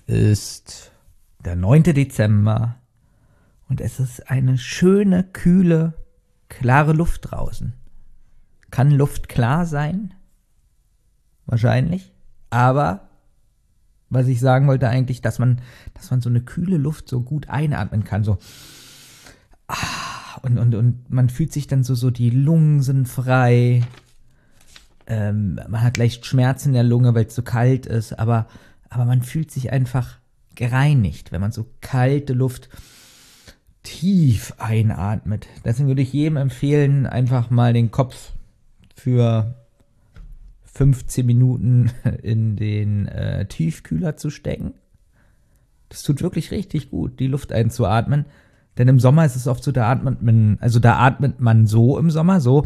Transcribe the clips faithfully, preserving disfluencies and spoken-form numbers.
ist der neunte Dezember und es ist eine schöne, kühle, klare Luft draußen. Kann Luft klar sein? Wahrscheinlich. Aber was ich sagen wollte eigentlich, dass man, dass man so eine kühle Luft so gut einatmen kann, so ah, und, und, und man fühlt sich dann so, so die Lungen sind frei. Ähm, man hat leicht Schmerzen in der Lunge, weil es so kalt ist, aber, aber man fühlt sich einfach gereinigt, wenn man so kalte Luft tief einatmet. Deswegen würde ich jedem empfehlen, einfach mal den Kopf für fünfzehn Minuten in den äh, Tiefkühler zu stecken. Das tut wirklich richtig gut, die Luft einzuatmen. Denn im Sommer ist es oft so, da atmet man, also da atmet man so im Sommer, so.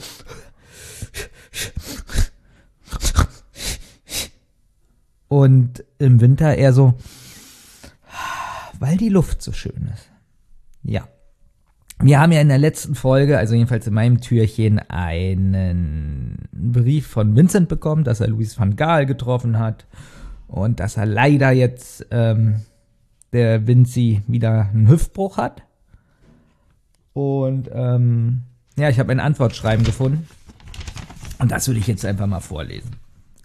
Und im Winter eher so, weil die Luft so schön ist. Ja. Wir haben ja in der letzten Folge, also jedenfalls in meinem Türchen, einen Brief von Vincent bekommen, dass er Louis van Gaal getroffen hat und dass er leider jetzt ähm, der Vinci wieder einen Hüftbruch hat. Und ähm, ja, ich habe ein Antwortschreiben gefunden und das will ich jetzt einfach mal vorlesen.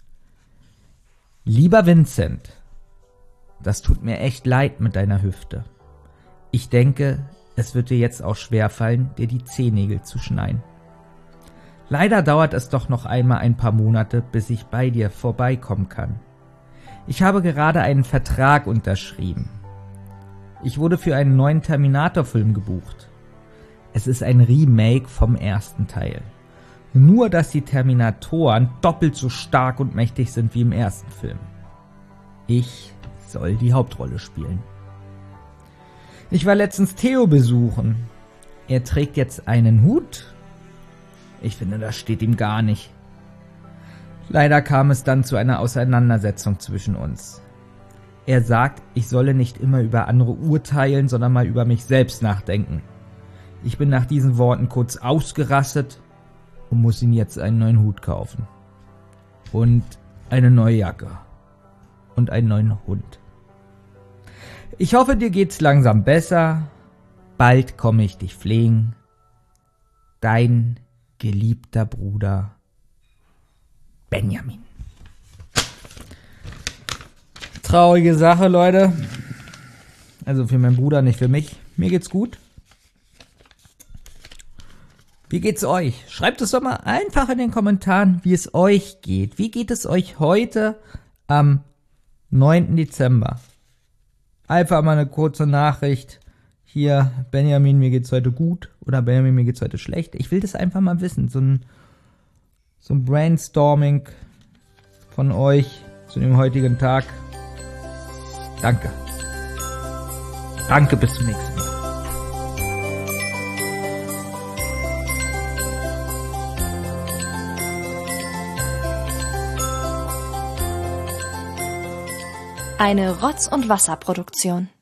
Lieber Vincent, das tut mir echt leid mit deiner Hüfte. Ich denke, es wird dir jetzt auch schwerfallen, dir die Zehennägel zu schneiden. Leider dauert es doch noch einmal ein paar Monate, bis ich bei dir vorbeikommen kann. Ich habe gerade einen Vertrag unterschrieben. Ich wurde für einen neuen Terminator-Film gebucht. Es ist ein Remake vom ersten Teil. Nur, dass die Terminatoren doppelt so stark und mächtig sind wie im ersten Film. Ich soll die Hauptrolle spielen. Ich war letztens Theo besuchen. Er trägt jetzt einen Hut. Ich finde, das steht ihm gar nicht. Leider kam es dann zu einer Auseinandersetzung zwischen uns. Er sagt, ich solle nicht immer über andere urteilen, sondern mal über mich selbst nachdenken. Ich bin nach diesen Worten kurz ausgerastet und muss ihm jetzt einen neuen Hut kaufen. Und eine neue Jacke. Und einen neuen Hund. Ich hoffe, dir geht's langsam besser. Bald komme ich dich pflegen. Dein geliebter Bruder Benjamin. Traurige Sache, Leute. Also für meinen Bruder, nicht für mich. Mir geht's gut. Wie geht's euch? Schreibt es doch mal einfach in den Kommentaren, wie es euch geht. Wie geht es euch heute am neunten Dezember? Einfach mal eine kurze Nachricht. Hier, Benjamin, mir geht's heute gut. Oder Benjamin, mir geht's heute schlecht. Ich will das einfach mal wissen. So ein, so ein Brainstorming von euch zu dem heutigen Tag. Danke. Danke, bis zum nächsten Mal. Eine Rotz- und Wasserproduktion.